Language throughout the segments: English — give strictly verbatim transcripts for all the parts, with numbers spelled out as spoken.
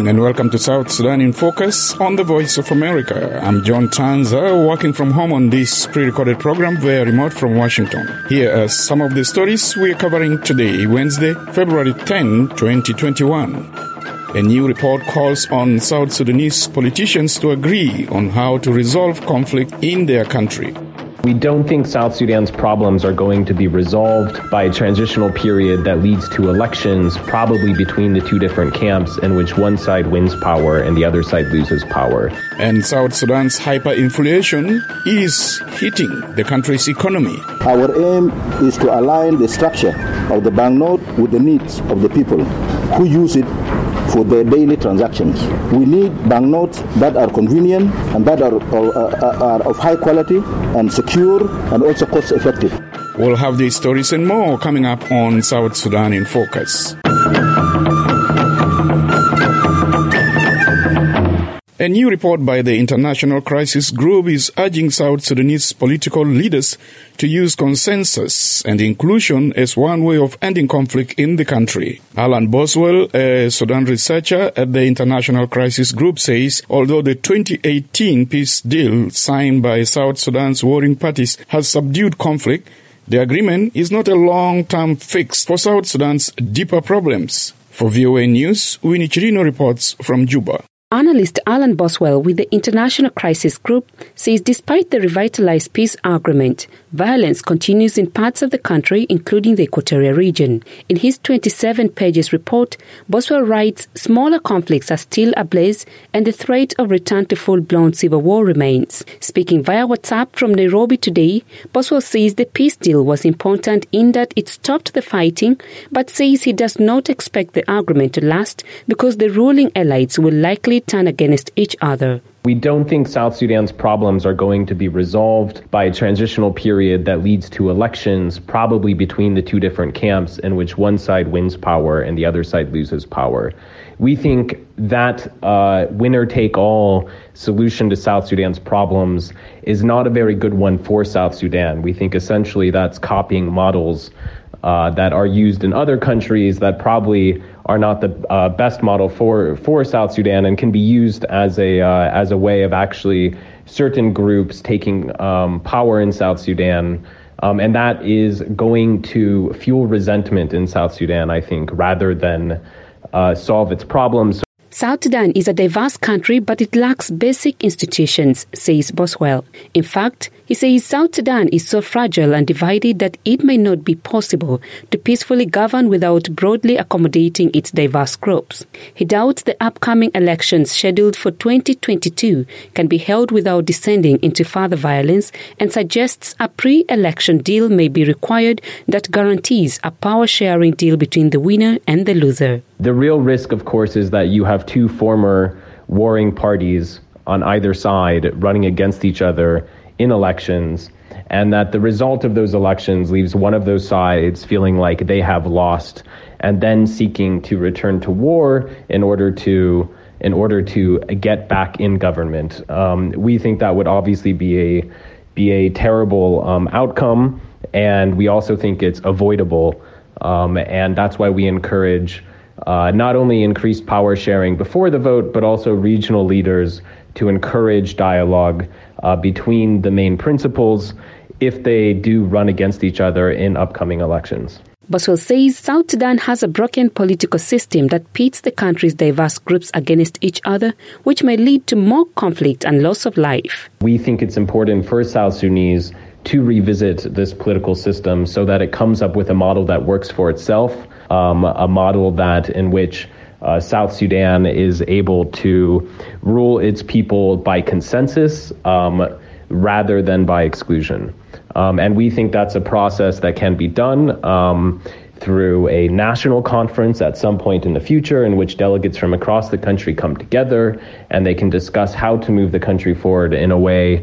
and welcome to South Sudan in Focus on the Voice of America. I'm John Tanza, working from home on this pre-recorded program via remote from Washington. Here are some of the stories we are covering today, Wednesday, February tenth, twenty twenty-one. A new report calls on South Sudanese politicians to agree on how to resolve conflict in their country. We don't think South Sudan's problems are going to be resolved by a transitional period that leads to elections, probably between the two different camps, in which one side wins power and the other side loses power. And South Sudan's hyperinflation is hitting the country's economy. Our aim is to align the structure of the banknote with the needs of the people who use it for their daily transactions. We need banknotes that are convenient and that are, are, are of high quality and secure and also cost effective. We'll have these stories and more coming up on South Sudan in Focus. A new report by the International Crisis Group is urging South Sudanese political leaders to use consensus and inclusion as one way of ending conflict in the country. Alan Boswell, a Sudan researcher at the International Crisis Group, says although the twenty eighteen peace deal signed by South Sudan's warring parties has subdued conflict, the agreement is not a long-term fix for South Sudan's deeper problems. For V O A News, Winnie Chirino reports from Juba. Analyst Alan Boswell with the International Crisis Group says despite the revitalized peace agreement, violence continues in parts of the country, including the Equatorial region. In his twenty-seven pages report, Boswell writes smaller conflicts are still ablaze and the threat of return to full-blown civil war remains. Speaking via WhatsApp from Nairobi today, Boswell says the peace deal was important in that it stopped the fighting, but says he does not expect the agreement to last because the ruling elites will likely turn against each other. We don't think South Sudan's problems are going to be resolved by a transitional period that leads to elections, probably between the two different camps, in which one side wins power and the other side loses power. We think that uh, winner-take-all solution to South Sudan's problems is not a very good one for South Sudan. We think essentially that's copying models uh, that are used in other countries that probably are not the uh, best model for, for South Sudan and can be used as a uh, as a way of actually certain groups taking um, power in South Sudan. Um, and that is going to fuel resentment in South Sudan, I think, rather than uh, solve its problems. South Sudan is a diverse country, but it lacks basic institutions, says Boswell. In fact, he says South Sudan is so fragile and divided that it may not be possible to peacefully govern without broadly accommodating its diverse groups. He doubts the upcoming elections scheduled for twenty twenty-two can be held without descending into further violence and suggests a pre-election deal may be required that guarantees a power-sharing deal between the winner and the loser. The real risk, of course, is that you have two former warring parties on either side running against each other in elections, and that the result of those elections leaves one of those sides feeling like they have lost and then seeking to return to war in order to in order to get back in government. Um, we think that would obviously be a be a terrible um, outcome, and we also think it's avoidable, um, and that's why we encourage Uh, not only increased power sharing before the vote, but also regional leaders to encourage dialogue uh, between the main principals if they do run against each other in upcoming elections. Boswell says South Sudan has a broken political system that pits the country's diverse groups against each other, which may lead to more conflict and loss of life. We think it's important for South Sudanese to revisit this political system so that it comes up with a model that works for itself, um, a model that in which uh, South Sudan is able to rule its people by consensus um, rather than by exclusion. Um, and we think that's a process that can be done um, through a national conference at some point in the future in which delegates from across the country come together and they can discuss how to move the country forward in a way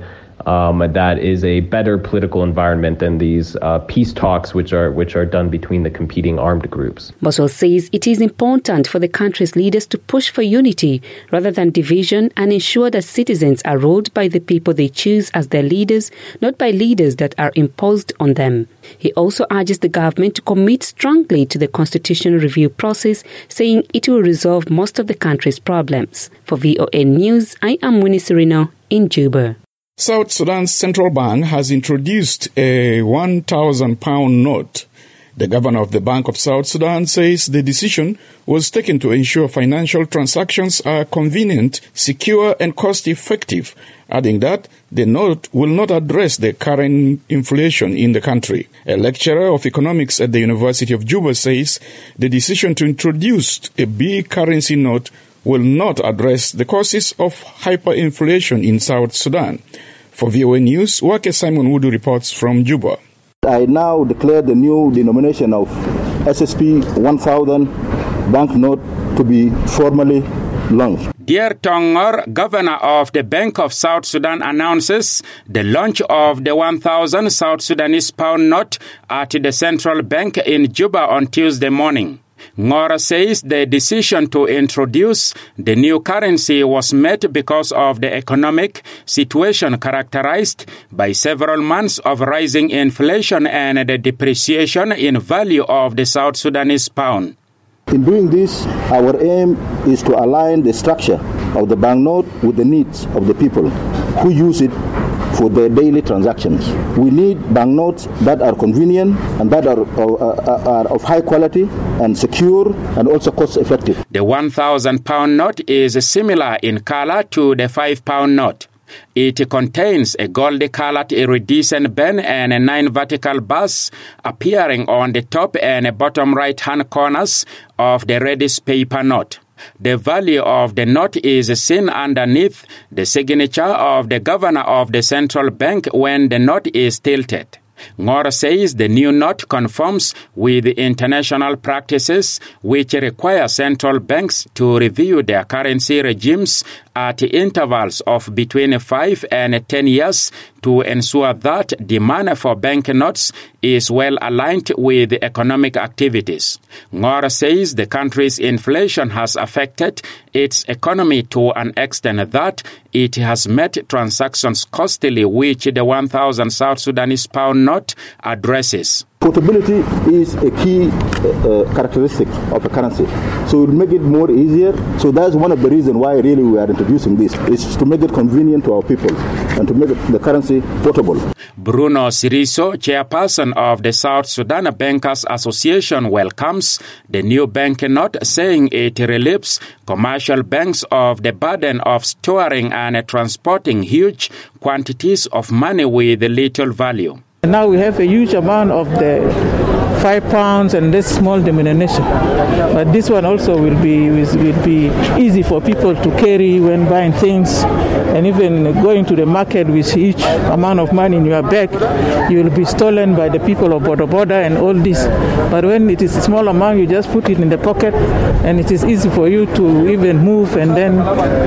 um, that is a better political environment than these uh, peace talks, which are which are done between the competing armed groups. Boswell says it is important for the country's leaders to push for unity rather than division and ensure that citizens are ruled by the people they choose as their leaders, not by leaders that are imposed on them. He also urges the government to commit strongly to the constitutional review process, saying it will resolve most of the country's problems. For V O A News, I am Winnie Serino in Juba. South Sudan's central bank has introduced a one thousand pound note. The governor of the Bank of South Sudan says the decision was taken to ensure financial transactions are convenient, secure and cost-effective, adding that the note will not address the current inflation in the country. A lecturer of economics at the University of Juba says the decision to introduce a big currency note will not address the causes of hyperinflation in South Sudan. For V O A News, Wake Simon Wudu reports from Juba. I now declare the new denomination of S S P one thousand banknote to be formally launched. Dear Tongor, Governor of the Bank of South Sudan, announces the launch of the one thousand South Sudanese pound note at the central bank in Juba on Tuesday morning. Ngora says the decision to introduce the new currency was made because of the economic situation characterized by several months of rising inflation and the depreciation in value of the South Sudanese pound. In doing this, our aim is to align the structure of the banknote with the needs of the people who use it for their daily transactions. We need banknotes that are convenient and that are, are, are of high quality and secure and also cost effective. The one thousand pound note is similar in color to the five pound note. It contains a gold-colored iridescent band and nine vertical bars appearing on the top and bottom right-hand corners of the reddish paper note. The value of the note is seen underneath the signature of the governor of the central bank when the note is tilted. Ngora says the new note conforms with international practices which require central banks to review their currency regimes at intervals of between five and ten years to ensure that demand for banknotes is well aligned with economic activities. Ngora says the country's inflation has affected its economy to an extent that it has made transactions costly, which the one thousand South Sudanese pound note addresses. Portability is a key uh, characteristic of a currency. So it will make it more easier. So that's one of the reasons why really we are introducing this, is to make it convenient to our people and to make the currency portable. Bruno Siriso, chairperson of the South Sudan Bankers Association, welcomes the new banknote, saying it relieves commercial banks of the burden of storing and transporting huge quantities of money with little value. Now we have a huge amount of the five pounds and this small denomination, but this one also will be will be easy for people to carry when buying things, and even going to the market with huge amount of money in your bag, you will be stolen by the people of Border Border and all this. But when it is a small amount, you just put it in the pocket, and it is easy for you to even move and then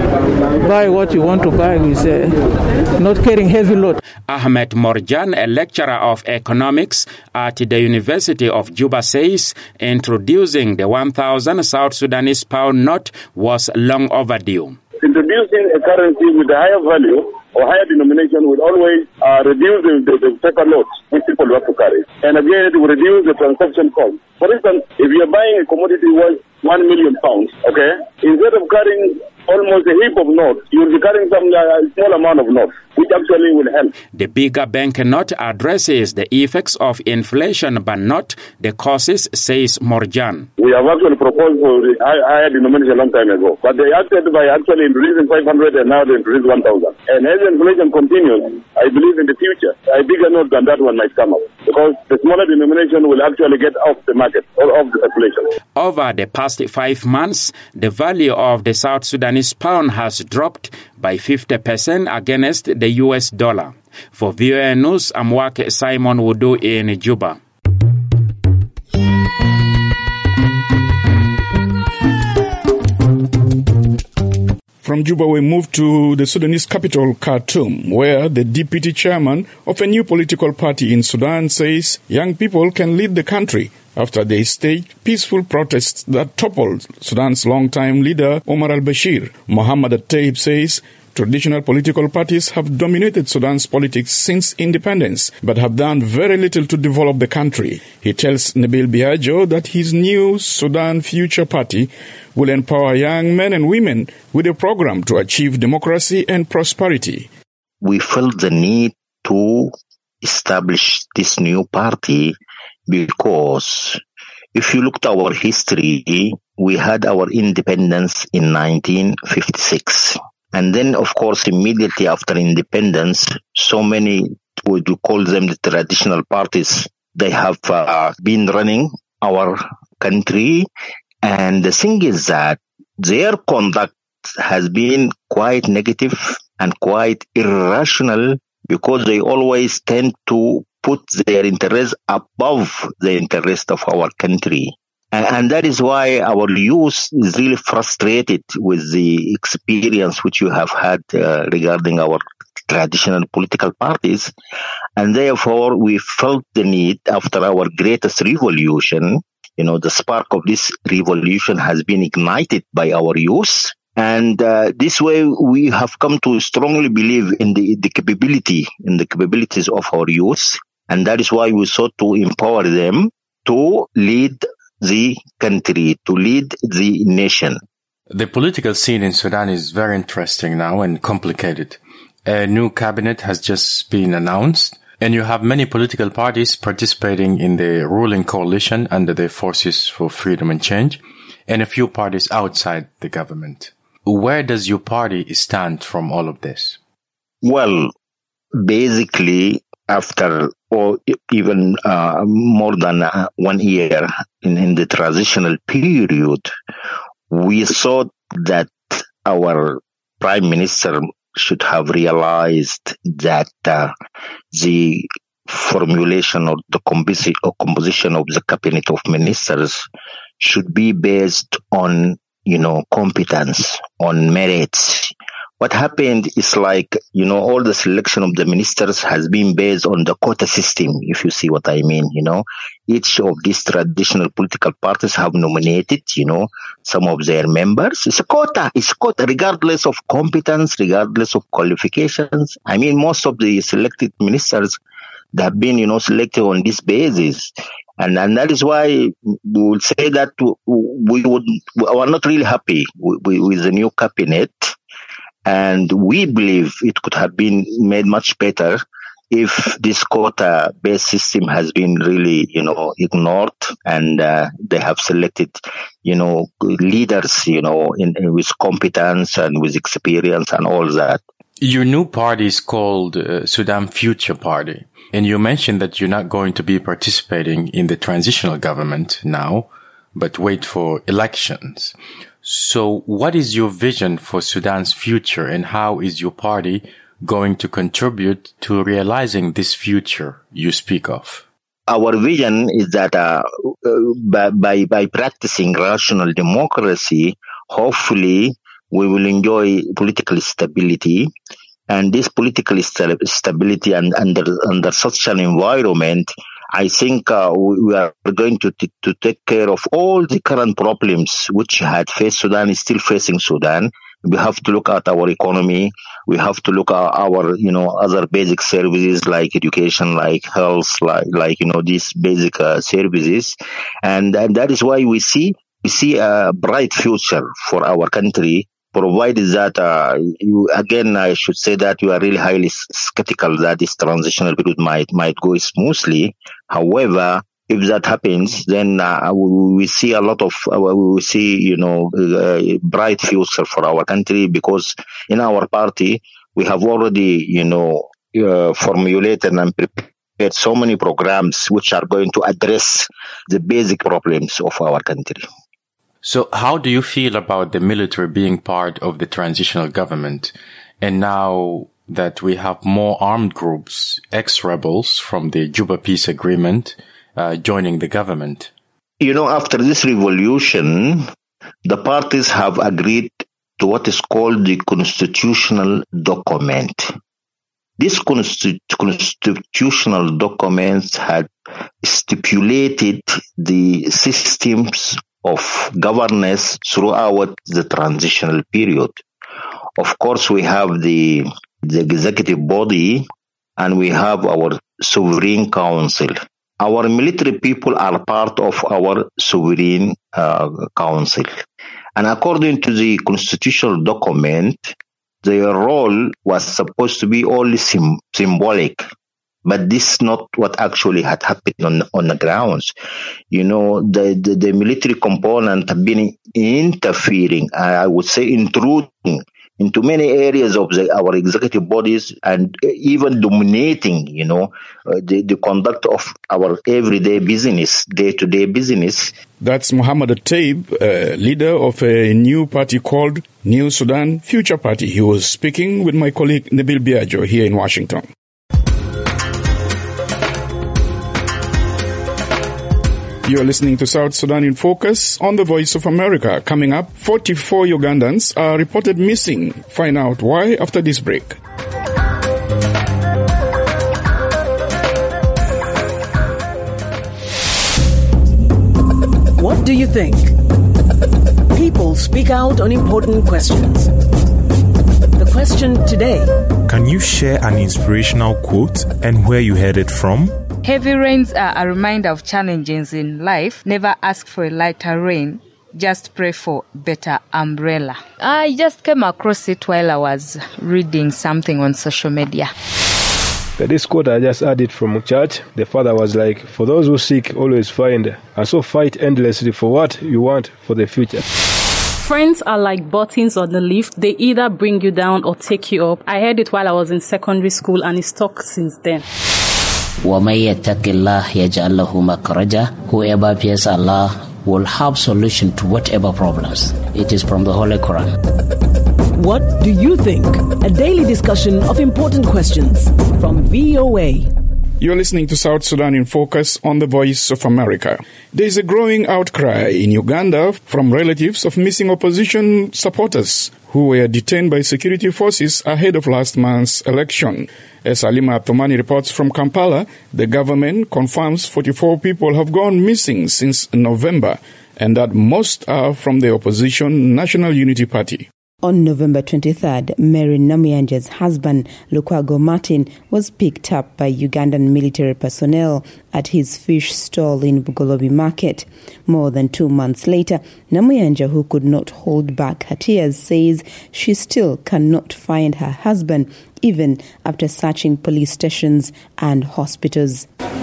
buy what you want to buy with uh, not carrying heavy load. Ahmed Morjan, a lecturer of economics at the University of Juba, says introducing the one thousand South Sudanese pound note was long overdue. Introducing a currency with a higher value or higher denomination will always uh, reduce the, the, the paper notes which people have to carry. And again, it will reduce the transaction cost. For instance, if you are buying a commodity worth one million pounds, okay, instead of carrying almost a heap of notes, you will be carrying some uh, small amount of notes, which actually will help. The bigger banknote addresses the effects of inflation, but not the causes, says Morjan. We have actually proposed for the higher denomination a long time ago, but they acted by actually introducing five hundred and now they introduce one thousand. And as inflation continues, I believe in the future, a bigger note than that one might come up, because the smaller denomination will actually get off the market or off the circulation. Over the past five months, the value of the South Sudanese pound has dropped by fifty percent against the U S dollar. For V O A News, I'm Wake Simon Wudu in Juba. From Juba, we move to the Sudanese capital, Khartoum, where the deputy chairman of a new political party in Sudan says young people can lead the country after they staged peaceful protests that toppled Sudan's longtime leader, Omar al-Bashir. Mohammed At-Taib says traditional political parties have dominated Sudan's politics since independence, but have done very little to develop the country. He tells Nabil Biagio that his new Sudan Future Party will empower young men and women with a program to achieve democracy and prosperity. We felt the need to establish this new party because if you look at our history, we had our independence in nineteen fifty-six. And then, of course, immediately after independence, so many, would you call them the traditional parties, they have uh, been running our country. And the thing is that their conduct has been quite negative and quite irrational because they always tend to put their interests above the interest of our country. And that is why our youth is really frustrated with the experience which you have had uh, regarding our traditional political parties. And therefore, we felt the need after our greatest revolution, you know, the spark of this revolution has been ignited by our youth. And uh, this way, we have come to strongly believe in the, the capability, in the capabilities of our youth. And that is why we sought to empower them to lead the country, to lead the nation. The political scene in Sudan is very interesting now and complicated. A new cabinet has just been announced, and you have many political parties participating in the ruling coalition under the Forces for Freedom and Change, and a few parties outside the government. Where does your party stand from all of this? Well, basically, after or even uh, more than uh, one year in, in the transitional period, we thought that our prime minister should have realized that uh, the formulation or the composi- or composition of the cabinet of ministers should be based on, you know, competence, on merits. What happened is like, you know, all the selection of the ministers has been based on the quota system, if you see what I mean, you know. Each of these traditional political parties have nominated, you know, some of their members. It's a quota. It's a quota, regardless of competence, regardless of qualifications. I mean, most of the selected ministers, they have been, you know, selected on this basis. And, and that is why we would say that we would, we are not really happy with, with the new cabinet. And we believe it could have been made much better if this quota-based system has been really, you know, ignored, and uh, they have selected, you know, leaders, you know, in, in, with competence and with experience and all that. Your new party is called uh, Sudan Future Party, and you mentioned that you're not going to be participating in the transitional government now, but wait for elections. So what is your vision for Sudan's future, and how is your party going to contribute to realizing this future you speak of? Our vision is that uh, by, by, by practicing rational democracy, hopefully we will enjoy political stability. And this political st- stability and under, under such an environment, I think uh, we are going to, t- to take care of all the current problems which had faced Sudan, is still facing Sudan. We have to look at our economy. We have to look at our, you know, other basic services like education, like health, like, like you know, these basic uh, services. And, and that is why we see, we see a bright future for our country, provided that, uh, you, again, I should say that we are really highly skeptical that this transitional period might, might go smoothly. However, if that happens, then uh, we, we see a lot of, uh, we will see, you know, a bright future for our country, because in our party, we have already, you know, uh, formulated and prepared so many programs which are going to address the basic problems of our country. So how do you feel about the military being part of the transitional government? And now that we have more armed groups, ex-rebels from the Juba Peace Agreement, uh, joining the government? You know, after this revolution, the parties have agreed to what is called the constitutional document. This constitu- constitutional document had stipulated the systems of governance throughout the transitional period. Of course, we have the, the executive body and we have our sovereign council. Our military people are part of our sovereign uh, council. And according to the constitutional document, their role was supposed to be only sim- symbolic. But this is not what actually had happened on, on the grounds. You know, the, the, the military component have been interfering, I would say intruding into many areas of the, our executive bodies and even dominating, you know, uh, the, the conduct of our everyday business, day-to-day business. That's Muhammad Taib, uh, leader of a new party called New Sudan Future Party. He was speaking with my colleague Nabil Biagio here in Washington. You're listening to South Sudan in Focus on the Voice of America. Coming up, forty-four Ugandans are reported missing. Find out why after this break. What do you think? People speak out on important questions. The question today: can you share an inspirational quote and where you heard it from? Heavy rains are a reminder of challenges in life. Never ask for a lighter rain. Just pray for better umbrella. I just came across it while I was reading something on social media. This quote I just added from church. The father was like, for those who seek, always find. And so fight endlessly for what you want for the future. Friends are like buttons on the lift. They either bring you down or take you up. I heard it while I was in secondary school and it's stuck since then. وَمَن يَتَّقِ اللَّهَ يَجْعَل لَّهُ مَخْرَجًا. Whoever fears Allah will have solution to whatever problems. It is from the Holy Quran. What do you think? A daily discussion of important questions from V O A. You're listening to South Sudan in Focus on the Voice of America. There is a growing outcry in Uganda from relatives of missing opposition supporters who were detained by security forces ahead of last month's election. As Alima Atomani reports from Kampala, the government confirms forty-four people have gone missing since November, and that most are from the opposition National Unity Party. On November twenty-third, Mary Namuyanja's husband, Lukwago Martin, was picked up by Ugandan military personnel at his fish stall in Bugolobi Market. More than two months later, Namuyanja, who could not hold back her tears, says she still cannot find her husband, even after searching police stations and hospitals.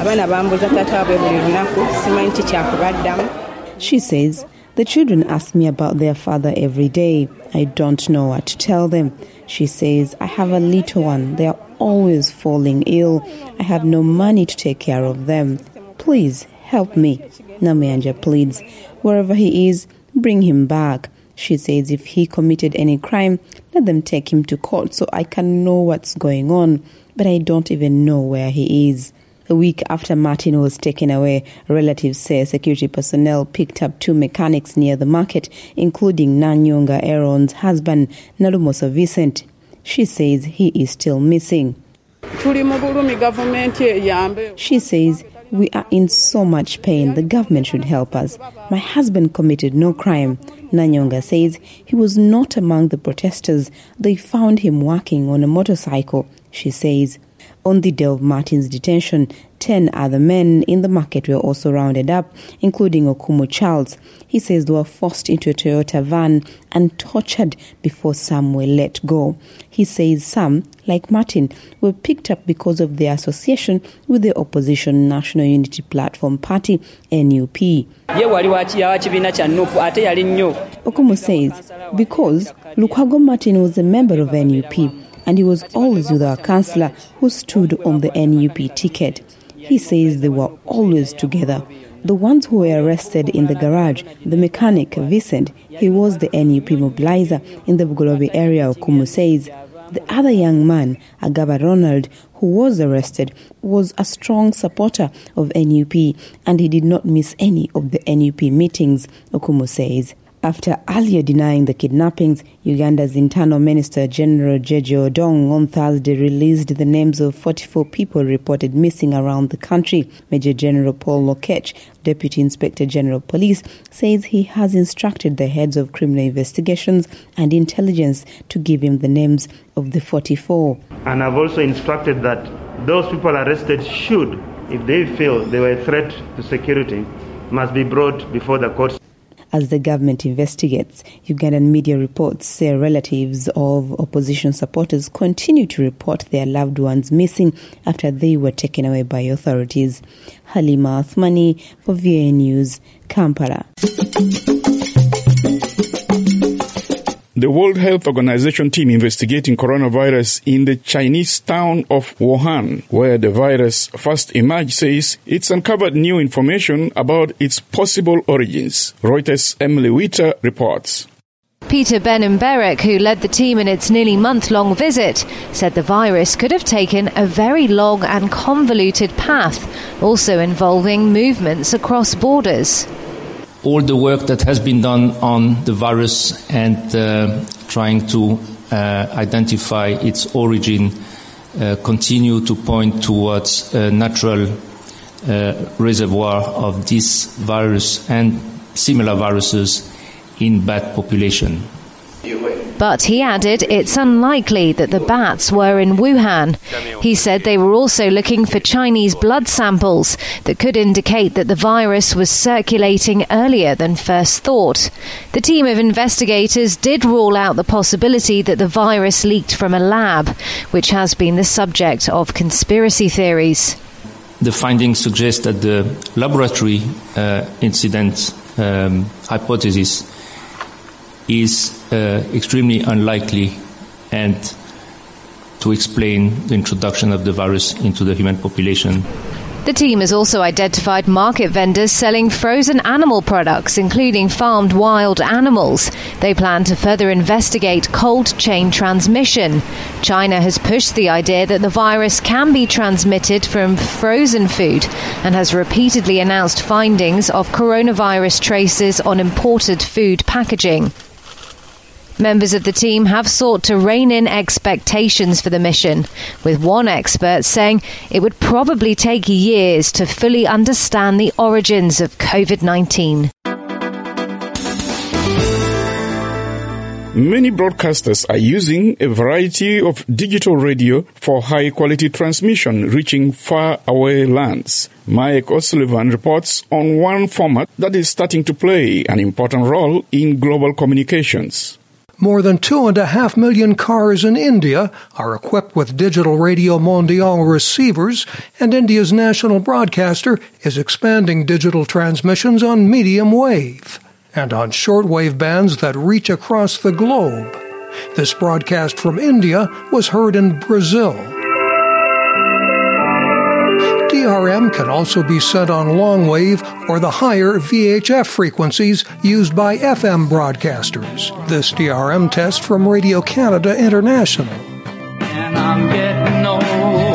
She says, the children ask me about their father every day. I don't know what to tell them. She says, I have a little one. They are always falling ill. I have no money to take care of them. Please help me. Namuyanja pleads, wherever he is, bring him back. She says if he committed any crime, let them take him to court so I can know what's going on. But I don't even know where he is. A week after Martin was taken away, relatives say security personnel picked up two mechanics near the market, including Nanyonga Aaron's husband, Nalumosa Vincent. She says he is still missing. She says, we are in so much pain, the government should help us. My husband committed no crime. Nanyonga says he was not among the protesters. They found him working on a motorcycle. She says, on the day of Martin's detention, ten other men in the market were also rounded up, including Okumu Charles. He says they were forced into a Toyota van and tortured before some were let go. He says some, like Martin, were picked up because of their association with the opposition National Unity Platform Party, N U P. Okumu says because Lukwago Martin was a member of N U P, and he was always with our councillor who stood on the N U P ticket. He says they were always together. The ones who were arrested in the garage, the mechanic, Vincent, he was the N U P mobilizer in the Bugolobi area, Okumu says. The other young man, Agaba Ronald, who was arrested, was a strong supporter of N U P and he did not miss any of the N U P meetings, Okumu says. After earlier denying the kidnappings, Uganda's Internal Minister General Jeje Odong on Thursday released the names of forty-four people reported missing around the country. Major General Paul Lokech, Deputy Inspector General Police, says he has instructed the heads of criminal investigations and intelligence to give him the names of the forty-four. And I've also instructed that those people arrested should, if they feel they were a threat to security, must be brought before the courts. As the government investigates, Ugandan media reports say relatives of opposition supporters continue to report their loved ones missing after they were taken away by authorities. Halima Athmani for V A News, Kampala. The World Health Organization team investigating coronavirus in the Chinese town of Wuhan, where the virus first emerged, says it's uncovered new information about its possible origins. Reuters' Emily Witter reports. Peter Ben-Mberek, who led the team in its nearly month-long visit, said the virus could have taken a very long and convoluted path, also involving movements across borders. All the work that has been done on the virus and uh, trying to uh, identify its origin uh, continue to point towards a natural uh, reservoir of this virus and similar viruses in bat population. But he added it's unlikely that the bats were in Wuhan. He said they were also looking for Chinese blood samples that could indicate that the virus was circulating earlier than first thought. The team of investigators did rule out the possibility that the virus leaked from a lab, which has been the subject of conspiracy theories. The findings suggest that the laboratory uh, incident um, hypothesis is uh, extremely unlikely and to explain the introduction of the virus into the human population. The team has also identified market vendors selling frozen animal products, including farmed wild animals. They plan to further investigate cold chain transmission. China has pushed the idea that the virus can be transmitted from frozen food and has repeatedly announced findings of coronavirus traces on imported food packaging. Members of the team have sought to rein in expectations for the mission, with one expert saying it would probably take years to fully understand the origins of COVID nineteen. Many broadcasters are using a variety of digital radio for high-quality transmission reaching far-away lands. Mike O'Sullivan reports on one format that is starting to play an important role in global communications. More than two and a half million cars in India are equipped with digital Radio Mondial receivers, and India's national broadcaster is expanding digital transmissions on medium wave and on shortwave bands that reach across the globe. This broadcast from India was heard in Brazil. D R M can also be sent on long wave or the higher V H F frequencies used by F M broadcasters. This D R M test from Radio Canada International. And I'm getting old.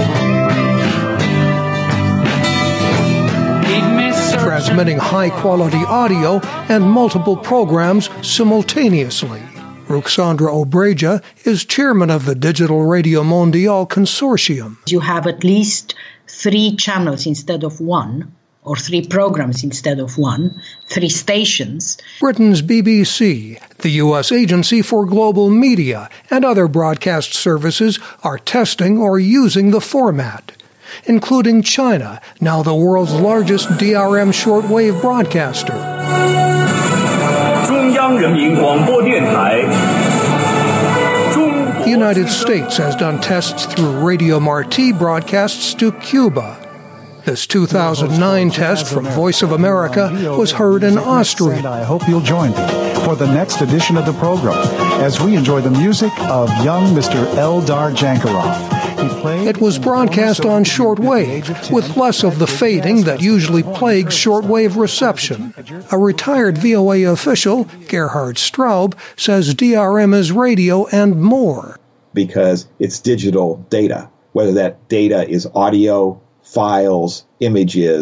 Transmitting high-quality audio and multiple programs simultaneously. Ruxandra Obreja is chairman of the Digital Radio Mondial Consortium. You have at least three channels instead of one, or three programs instead of one, three stations. Britain's B B C, the U S Agency for Global Media, and other broadcast services are testing or using the format, including China, now the world's largest D R M shortwave broadcaster. The United States has done tests through Radio Marti broadcasts to Cuba. This two thousand nine test from Voice of America was heard in Austria. I hope you'll join me for the next edition of the program as we enjoy the music of young Mister Eldar Jankarov. It was broadcast on shortwave, with less of the fading that usually plagues shortwave reception. A retired V O A official, Gerhard Straub, says D R M is radio and more. Because it's digital data, whether that data is audio, files, images.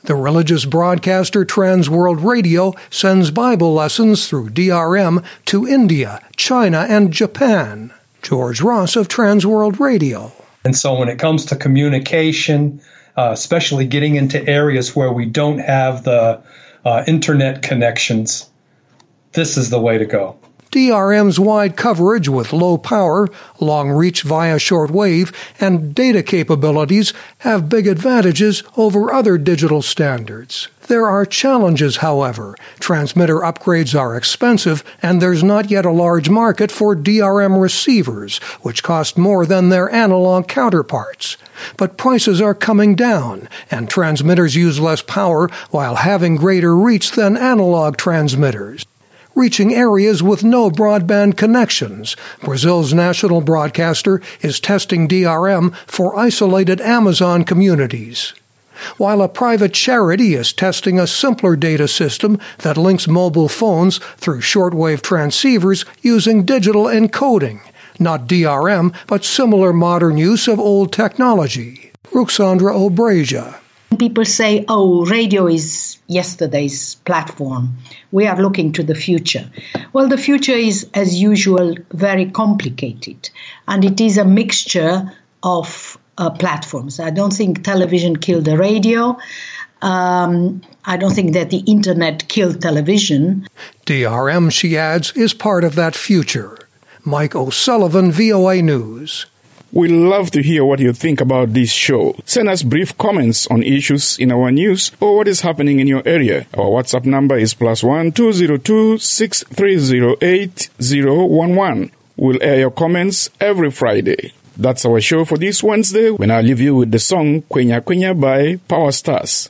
The religious broadcaster Trans World Radio sends Bible lessons through D R M to India, China, and Japan. George Ross of Trans World Radio. And so when it comes to communication, uh, especially getting into areas where we don't have the uh, internet connections, this is the way to go. D R M's wide coverage with low power, long reach via shortwave, and data capabilities have big advantages over other digital standards. There are challenges, however. Transmitter upgrades are expensive, and there's not yet a large market for D R M receivers, which cost more than their analog counterparts. But prices are coming down, and transmitters use less power while having greater reach than analog transmitters. Reaching areas with no broadband connections, Brazil's national broadcaster is testing D R M for isolated Amazon communities, while a private charity is testing a simpler data system that links mobile phones through shortwave transceivers using digital encoding, not D R M, but similar modern use of old technology. Ruxandra Obrasia. People say, oh, radio is yesterday's platform. We are looking to the future. Well, the future is, as usual, very complicated. And it is a mixture of uh, platforms. I don't think television killed the radio. Um, I don't think that the internet killed television. D R M, she adds, is part of that future. Mike O'Sullivan, V O A News. We love to hear what you think about this show. Send us brief comments on issues in our news or what is happening in your area. Our WhatsApp number is plus one two zero two six three zero eight zero one one. We'll air your comments every Friday. That's our show for this Wednesday, when I leave you with the song Kwenya Kwenya by Power Stars.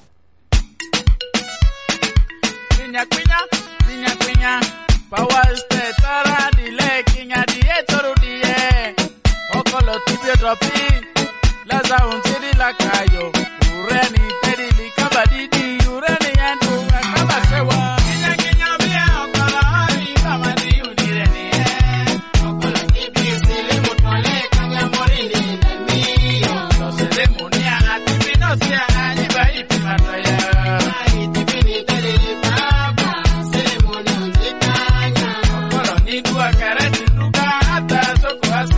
Kwenya Kwenya, Kwenya Kwenya, Power Stars, Tara Dile, Kenya Die, Toru Die. Okolo tibio dropi, laza untiri la kayo, ureni teri li kabadidi, ureni yandu akaba sewa. Kenya Kenya bia okolo ari kama di unireni eh. Okolo tibio sili mutwale kanya morindi nemiyo. No seremonia atibi no sia ajiba ipi matoya. Ai tibi ni teri li baba, seremonia unzikanya. Okolo ni dua kareti duka hata soko asi.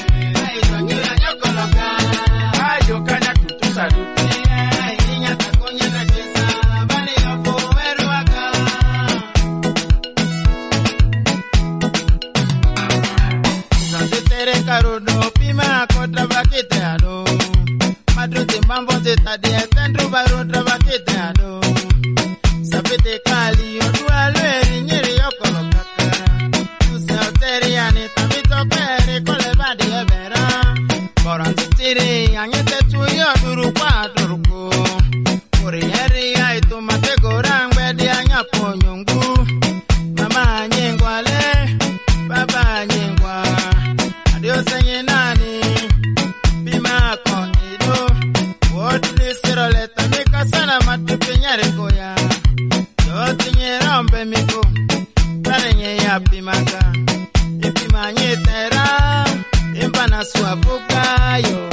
Carudo, pima contra vaqueteado. Madro de mambo de tadia, tendro baro travaqueteado. Sapete cali, o duale, nieri o colocata. Tu sei ani tamito pere con le vadie vera. Moran tiri, agnete tu io duru qua duruko. Orieri ai tu mate gorang wedi anya ponyungu. Mama nyengwale, baba nyengwa. Dios nani bima konido wotli siroleta mika sana matupinyare koya yo tinyera ombe miko tarenye ya bimaka ipimanye tera imbana swabuka yo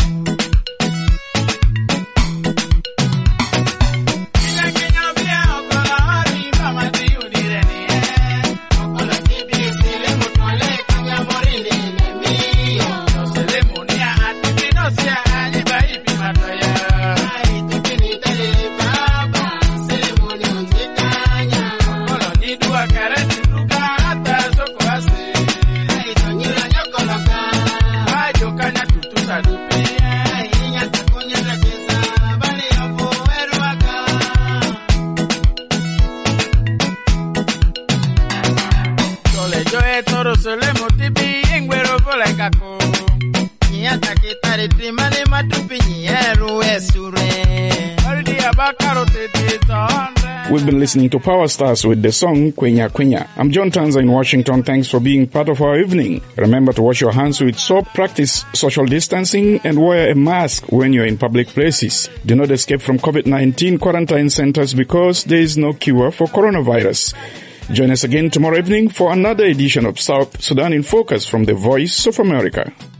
We've been listening to Power Stars with the song Kwenya Kwenya. I'm John Tanza in Washington. Thanks for being part of our evening. Remember to wash your hands with soap, practice social distancing, and wear a mask when you're in public places. Do not escape from COVID nineteen quarantine centers because there is no cure for coronavirus. Join us again tomorrow evening for another edition of South Sudan in Focus from the Voice of America.